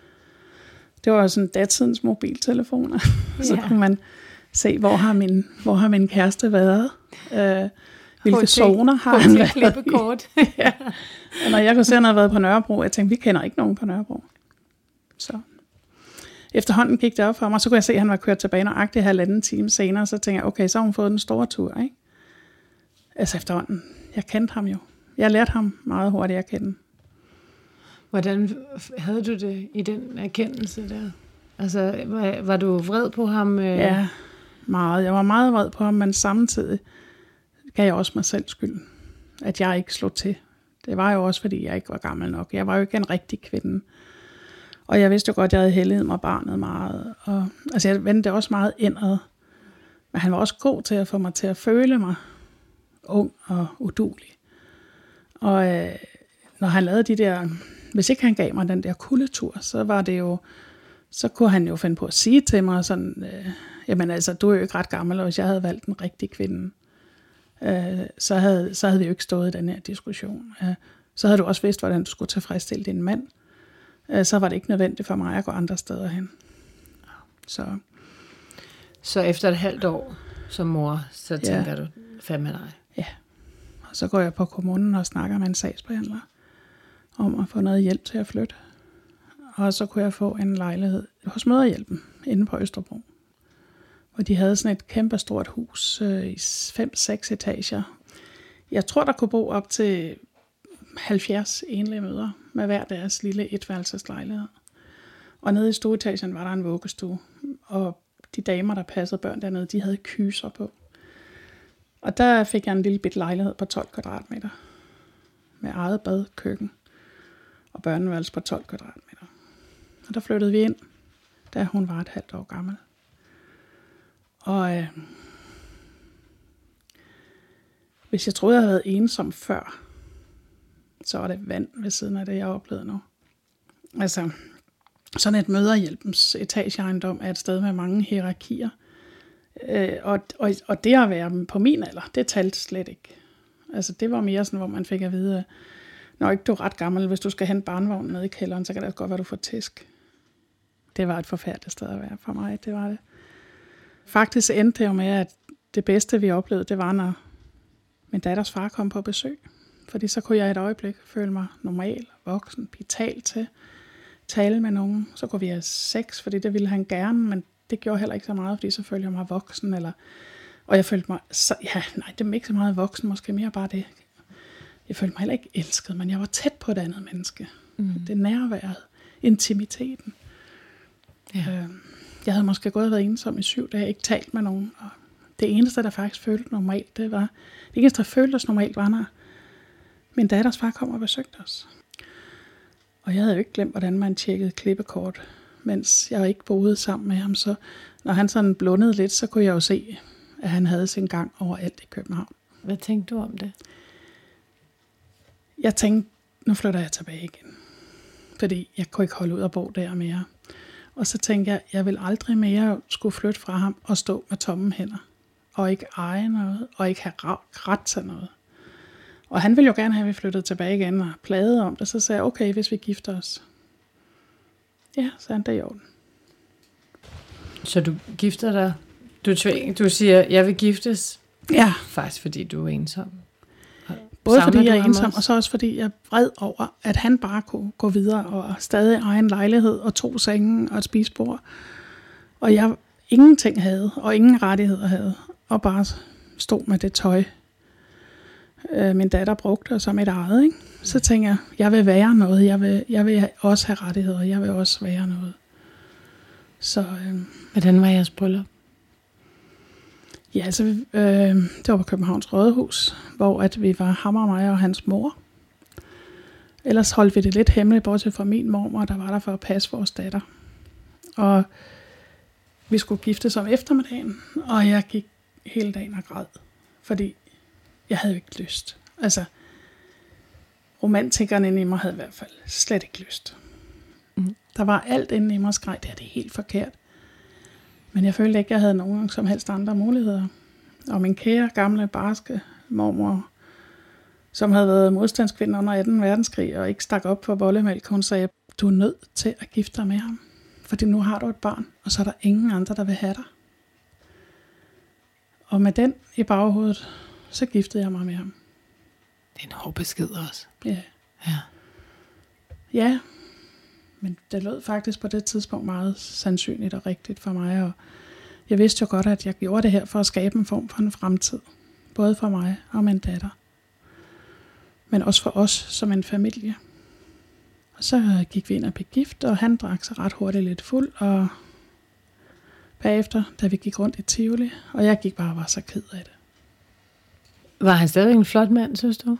Det var jo sådan datidens mobiltelefoner. Ja. Så kunne man se, hvor har min, hvor har min kæreste været. Øh, hvilke zoner har han været klippekort. Ja. Og når jeg kunne se, at han havde været på Nørrebro, jeg tænkte, vi kender ikke nogen på Nørrebro. Så efterhånden gik det op for mig, så kunne jeg se, at han var kørt tilbage nøjagtigt halvanden time senere, så tænkte jeg, okay, så har hun fået den store tur, ikke? Altså efterhånden. Jeg kendte ham jo. Jeg lærte ham meget hurtigt at kende. Hvordan havde du det i den erkendelse der? Altså, var, var du vred på ham? Ja, meget. Jeg var meget vred på ham, men samtidig gav jeg også mig selv skylden, at jeg ikke slog til. Det var jo også, fordi jeg ikke var gammel nok. Jeg var jo ikke en rigtig kvinde. Og jeg vidste jo godt, at jeg havde helliget mig barnet meget. Og, altså, jeg vendte det også meget indad. Men han var også god til at få mig til at føle mig ung og uduelig. Og øh, når han lavede de der, hvis ikke han gav mig den der kuldetur, så var det jo, så kunne han jo finde på at sige til mig sådan, øh, jamen altså, du er jo ikke ret gammel, og hvis jeg havde valgt en rigtig kvinde, øh, så, havde, så havde vi jo ikke stået i den her diskussion. Øh, så havde du også vidst, hvordan du skulle tilfredsstille din mand. Øh, så var det ikke nødvendigt for mig at gå andre steder hen. Så, så efter et halvt år som mor, så tænker ja. du, fandme nej. Ja. Og så går jeg på kommunen og snakker med en sagsbehandler om at få noget hjælp til at flytte. Og så kunne jeg få en lejlighed hos Mødrehjælpen inde på Østerbro. Hvor de havde sådan et kæmpe stort hus øh, i fem seks etager. Jeg tror, der kunne bo op til halvfjerds enlige mødre med hver deres lille etværelseslejlighed. Og nede i stueetagen var der en vuggestue. Og de damer, der passede børn dernede, de havde kyser på. Og der fik jeg en lille bit lejlighed på tolv kvadratmeter. Med eget bad, køkken og børneværelse på tolv kvadratmeter. Og der flyttede vi ind, da hun var et halvt år gammel. Og øh, hvis jeg troede, jeg havde været ensom før, så var det vand ved siden af det, jeg oplevede nu. Altså, sådan et Mødrehjælpens etageejendom er et sted med mange hierarkier. Øh, og, og, og det at være på min alder, det talte slet ikke. Altså det var mere sådan, hvor man fik at vide, når ikke du er ret gammel, hvis du skal hente barnevognen ned i kælderen, så kan det godt være, du får tæsk. Det var et forfærdeligt sted at være for mig, det var det. Faktisk endte det jo med, at det bedste vi oplevede, det var, når min datters far kom på besøg. Fordi så kunne jeg et øjeblik føle mig normal, voksen, blive talt til, tale med nogen. Så kunne vi have sex, fordi det ville han gerne, men det gjorde heller ikke så meget, fordi så følte jeg mig voksen, eller, og jeg følte mig, så, ja, nej, det er ikke så meget voksen, måske mere bare det. Jeg følte mig heller ikke elsket, men jeg var tæt på et andet menneske. Mm. Det nærværet, intimiteten. Ja. Øh, jeg havde måske gået og været ensom i syv dage, ikke talt med nogen, og det eneste, der faktisk følte normalt, det var, det eneste, der føltes normalt, var, når min datters far kom og besøgte os. Og jeg havde jo ikke glemt, hvordan man tjekkede klippekort, mens jeg ikke boede sammen med ham. Så når han sådan blundede lidt, så kunne jeg jo se, at han havde sin gang overalt i København. Hvad tænkte du om det? Jeg tænkte, nu flytter jeg tilbage igen. Fordi jeg kunne ikke holde ud og bo der mere. Og så tænkte jeg, jeg vil aldrig mere skulle flytte fra ham og stå med tomme hænder. Og ikke eje noget, og ikke have ret til noget. Og han ville jo gerne have, at vi flyttede tilbage igen og plagede om det. Så sagde jeg, okay, hvis vi gifter os. Ja, så er det i orden. Så du gifter dig? Du, tving, du siger, jeg vil giftes? Ja. Faktisk fordi du er ensom? Både fordi jeg er ensom, og så også fordi jeg er vred over, at han bare kunne gå videre og stadig eje en lejlighed og to senge og et spisebord. Og jeg ingenting havde, og ingen rettigheder havde, og bare stod med det tøj, øh, min datter brugte som et eget. Ikke? Så tænker jeg, jeg vil være noget, jeg vil, jeg vil også have rettigheder, jeg vil også være noget. Så, øh, Hvordan var jeres bryllup? Ja, altså, øh, det var på Københavns Rådhus, hvor at vi var ham og mig og hans mor. Ellers holdt vi det lidt hemmeligt, bortset fra min mormor, der var der for at passe vores datter. Og vi skulle giftes om eftermiddagen, og jeg gik hele dagen og græd, fordi jeg havde ikke lyst. Altså, romantikeren inde i mig havde i hvert fald slet ikke lyst. Mm. Der var alt inde i mig, skreg, det er det helt forkert. Men jeg følte ikke, at jeg havde nogen som helst andre muligheder. Og min kære, gamle, barske mormor, som havde været modstandskvinde under anden verdenskrig, og ikke stak op for bollemælk, hun sagde, du er nødt til at gifte dig med ham. Fordi nu har du et barn, og så er der ingen andre, der vil have dig. Og med den i baghovedet, så giftede jeg mig med ham. Det er en hård besked også. Ja. Ja. Ja, men det lød faktisk på det tidspunkt meget sandsynligt og rigtigt for mig. Og jeg vidste jo godt, at jeg gjorde det her for at skabe en form for en fremtid. Både for mig og min datter. Men også for os som en familie. Og så gik vi ind og blev gift, og han drak sig ret hurtigt lidt fuld. Og bagefter, da vi gik rundt i Tivoli, og jeg gik bare og var så ked af det. Var han stadig en flot mand, synes du?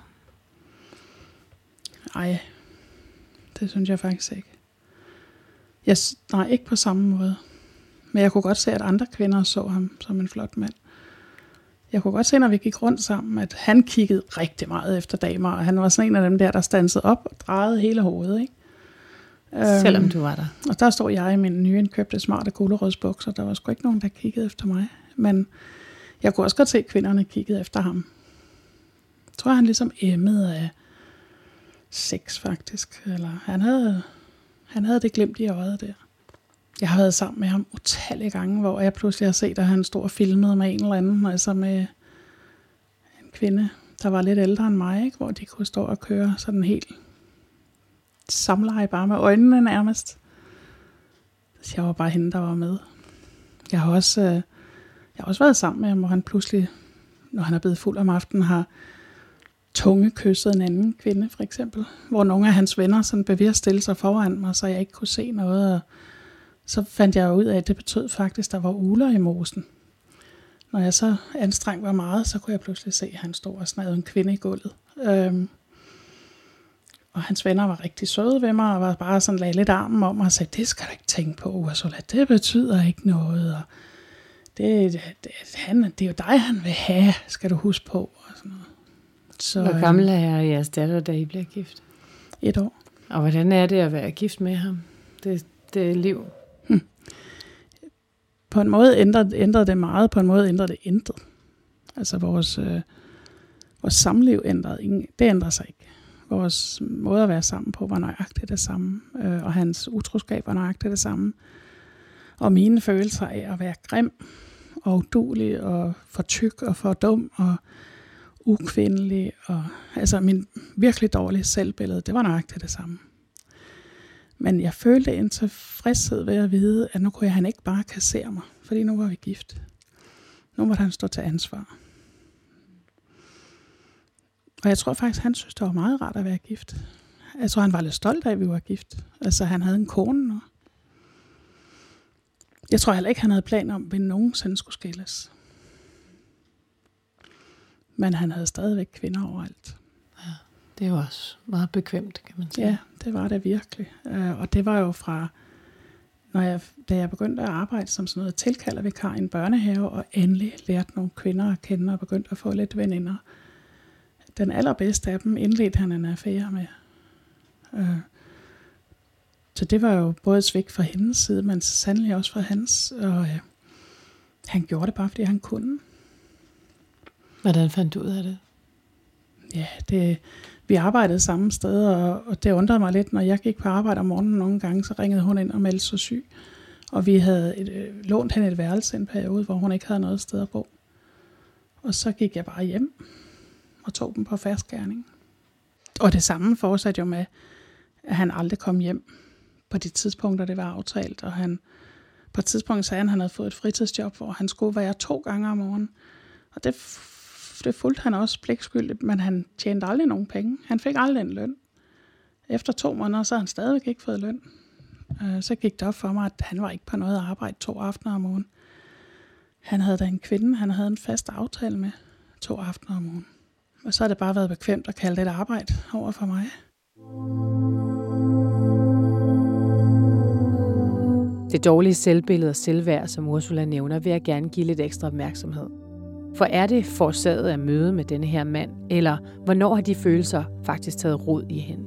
Nej, det synes jeg faktisk ikke. Jeg, nej, ikke på samme måde. Men jeg kunne godt se, at andre kvinder så ham som en flot mand. Jeg kunne godt se, når vi gik rundt sammen, at han kiggede rigtig meget efter damer, og han var sådan en af dem der, der standsede op og drejede hele hovedet. Ikke? Selvom øhm, du var der. Og der stod jeg i mine nyindkøbte smarte gulerødsbukser. Der var sgu ikke nogen, der kiggede efter mig. Men jeg kunne også godt se, at kvinderne kiggede efter ham. Jeg tror, han ligesom emmede af sex, faktisk. Eller han havde, han havde det glimt i øjet der. Jeg har været sammen med ham utallige gange, hvor jeg pludselig har set, at han stod og filmede med en eller anden, altså med en kvinde, der var lidt ældre end mig, ikke? Hvor de kunne stå og køre sådan helt samleje bare med øjnene nærmest. Så jeg var bare hende, der var med. Jeg har også, øh, jeg har også været sammen med ham, hvor han pludselig, når han er blevet fuld om aftenen, har tunge kysset en anden kvinde, for eksempel. Hvor nogle af hans venner sådan bevidst stille sig foran mig, så jeg ikke kunne se noget. Og så fandt jeg ud af, at det betød faktisk, at der var ugler i mosen. Når jeg så anstrengte mig meget, så kunne jeg pludselig se, at han stod og snadede en kvinde i gulvet. Øhm, og hans venner var rigtig søde ved mig, og var bare sådan lagde lidt armen om mig og sagde, det skal du ikke tænke på, Ursula, det betyder ikke noget. Og det, det, han, det er jo dig, han vil have, skal du huske på. Og sådan noget. Så, Hvor gammel er jeres datter, da I bliver gift? Et år. Og hvordan er det at være gift med ham? Det, det liv? Hmm. På en måde ændrede, ændrede det meget, på en måde ændrede det intet. Altså vores, øh, vores samliv ændrede ingen, det ændrede sig ikke. Vores måde at være sammen på var nøjagtigt det samme, øh, og hans utroskab var nøjagtigt det samme. Og mine følelser af at være grim og uduelig og for tyk og for dum og ukvindelig og altså min virkelig dårlige selvbillede, det var nøjagtigt det samme. Men jeg følte en tilfredshed ved at vide, at nu kunne han ikke bare kassere mig, fordi nu var vi gift. Nu måtte han stå til ansvar. Og jeg tror faktisk, han synes, det var meget rart at være gift. Jeg tror, han var lidt stolt af, at vi var gift. Altså, han havde en kone nu. Jeg tror heller ikke, han havde planer om, at vi nogensinde skulle skilles. Men han havde stadigvæk kvinder overalt. Ja. Det er jo også meget bekvemt, kan man sige. Ja, det var det virkelig. Og det var jo fra, når jeg, da jeg begyndte at arbejde som sådan noget tilkaldervikar i en børnehave, og endelig lærte nogle kvinder at kende, og begyndte at få lidt veninder. Den allerbedste af dem indledte han en affære med. Så det var jo både et svigt fra hendes side, men sandelig også fra hans. Og han gjorde det bare, fordi han kunne. Hvordan fandt du ud af det? Ja, det, vi arbejdede samme sted, og, og det undrede mig lidt, når jeg gik på arbejde om morgenen nogle gange, så ringede hun ind og meldte sig syg. Og vi havde et, øh, lånt hende et værelse en periode, hvor hun ikke havde noget sted at bo. Og så gik jeg bare hjem og tog dem på fastgerning. Og det samme fortsatte jo med, at han aldrig kom hjem på de tidspunkter, det var aftalt. Og han, på et tidspunkt sagde han, at han havde fået et fritidsjob, hvor han skulle være to gange om morgenen. Og det Det fulgte han også pligtskyldigt, men han tjente aldrig nogen penge. Han fik aldrig en løn. Efter to måneder, så havde han stadigvæk ikke fået løn. Så gik det op for mig, at han var ikke på noget arbejde to aftener om ugen. Han havde da en kvinde, han havde en fast aftale med to aftener om ugen. Og så har det bare været bekvemt at kalde det et arbejde over for mig. Det dårlige selvbillede og selvværd, som Ursula nævner, vil jeg gerne give lidt ekstra opmærksomhed. For er det forårsaget af møde med denne her mand, eller hvornår har de følelser faktisk taget rod i hende?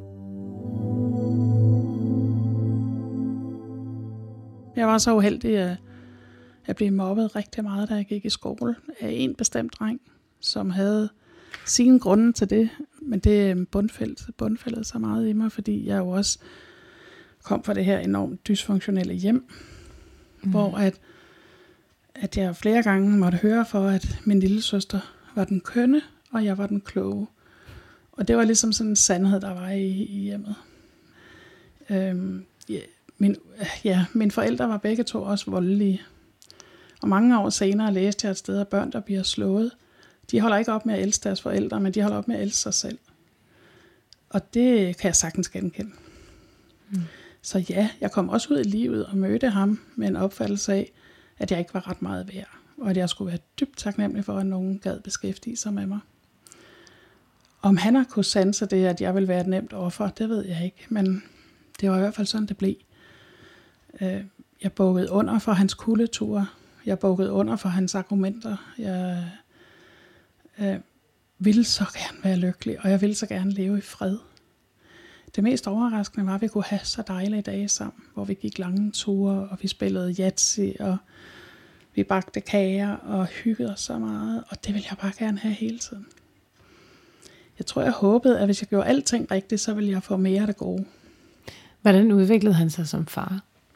Jeg var så uheldig, at jeg blev mobbet rigtig meget, da jeg gik i skole, af en bestemt dreng, som havde sine grunde til det, men det bundfældede så meget i mig, fordi jeg jo også kom fra det her enormt dysfunktionelle hjem, mm. hvor at at jeg flere gange måtte høre for, at min lille søster var den kønne, og jeg var den kloge. Og det var ligesom sådan en sandhed, der var i, i hjemmet. Øhm, ja, min, ja, mine forældre var begge to også voldelige. Og mange år senere læste jeg et sted, at børn, der bliver slået, de holder ikke op med at elske deres forældre, men de holder op med at elske sig selv. Og det kan jeg sagtens genkende. Mm. Så ja, jeg kom også ud i livet og mødte ham med en opfattelse af, at jeg ikke var ret meget værd, og at jeg skulle være dybt taknemmelig for, at nogen gad beskæftige sig med mig. Om han har kunnet sanse det, at jeg ville være et nemt offer, det ved jeg ikke, men det var i hvert fald sådan, det blev. Jeg bukkede under for hans kuldeture, jeg bukkede under for hans argumenter, jeg øh, ville så gerne være lykkelig, og jeg ville så gerne leve i fred. Det mest overraskende var, at vi kunne have så dejlige dage sammen, hvor vi gik lange ture, og vi spillede Yatzy, og vi bagte kager og hyggede os så meget, og det ville jeg bare gerne have hele tiden. Jeg tror, jeg håbede, at hvis jeg gjorde alting rigtigt, så ville jeg få mere af det gode. Hvordan udviklede han sig som far?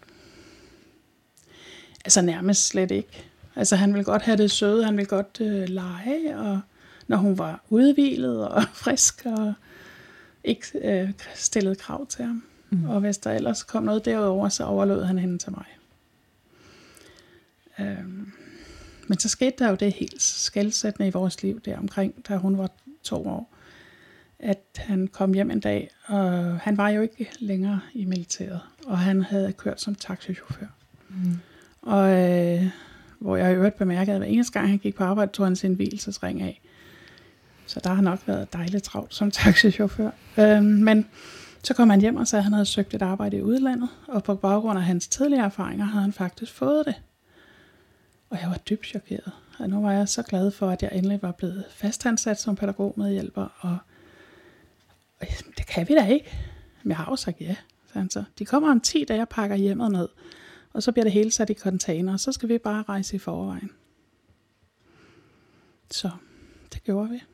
Altså nærmest slet ikke. Altså han ville godt have det søde, han ville godt øh, lege, og når hun var udhvilet og frisk, og ikke øh, stillede krav til ham. Mm. Og hvis der ellers kom noget derudover, så overlod han hende til mig. Øhm, men så skete der jo det helt skelsættende i vores liv der omkring, da hun var to år, at han kom hjem en dag, og han var jo ikke længere i militæret, og han havde kørt som taxichauffør. Mm. Og øh, hvor jeg i øvrigt bemærkede, at hver eneste gang han gik på arbejde, tog han sin hvilesesring af. Så der har nok været dejligt travlt som taxichauffør. Øhm, men så kom han hjem og sagde, at han havde søgt et arbejde i udlandet, og på baggrund af hans tidligere erfaringer havde han faktisk fået det. Og jeg var dybt chokeret. Og nu var jeg så glad for, at jeg endelig var blevet fastansat som pædagogmedhjælper, og, og det kan vi da ikke. Men jeg har jo sagt ja, sagde han så. De kommer om ti dage og pakker hjemmet ned, og så bliver det hele sat i container, og så skal vi bare rejse i forvejen. Så det gjorde vi.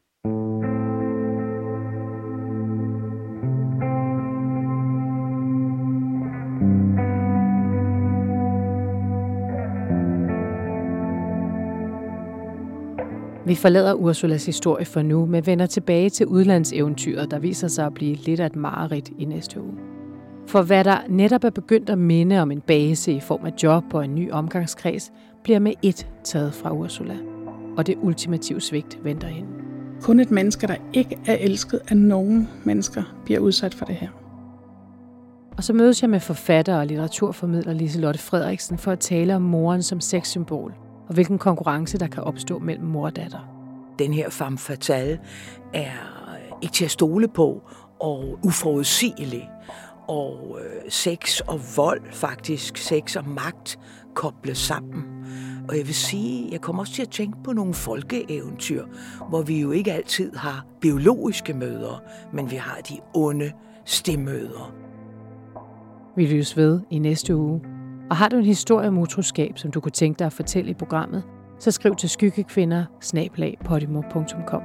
Vi forlader Ursulas historie for nu, men vender tilbage til udlandseventyret, der viser sig at blive lidt af et mareridt i næste uge. For hvad der netop er begyndt at minde om en base i form af job og en ny omgangskreds, bliver med ét taget fra Ursula. Og det ultimative svigt venter hende. Kun et menneske, der ikke er elsket af nogen mennesker, bliver udsat for det her. Og så mødes jeg med forfatter og litteraturformidler Liselotte Frederiksen for at tale om moren som sexsymbol, og hvilken konkurrence der kan opstå mellem mor og datter. Den her femme fatale er ikke til at stole på, og uforudsigelig. Og øh, sex og vold faktisk, sex og magt koblet sammen. Og jeg vil sige, jeg kommer også til at tænke på nogle folkeeventyr, hvor vi jo ikke altid har biologiske mødre, men vi har de onde stemødre. Vi lyttes ved i næste uge. Og har du en historie om utroskab, som du kunne tænke dig at fortælle i programmet, så skriv til skyggekvinder snabel-a podimo punktum com.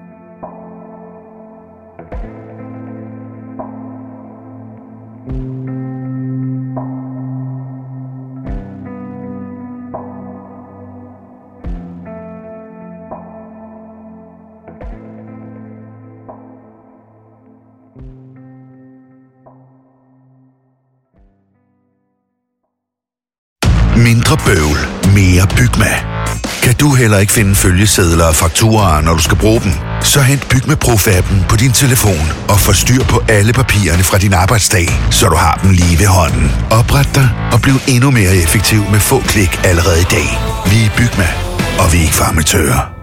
Mindre bøvl, mere Bygma. Kan du heller ikke finde følgesedler og fakturaer, når du skal bruge dem? Så hent Bygma Pro-appen på din telefon og få styr på alle papirerne fra din arbejdsdag, så du har dem lige ved hånden. Opret dig og bliv endnu mere effektiv med få klik allerede i dag. Vi er Bygma, og vi er ikke farmatører.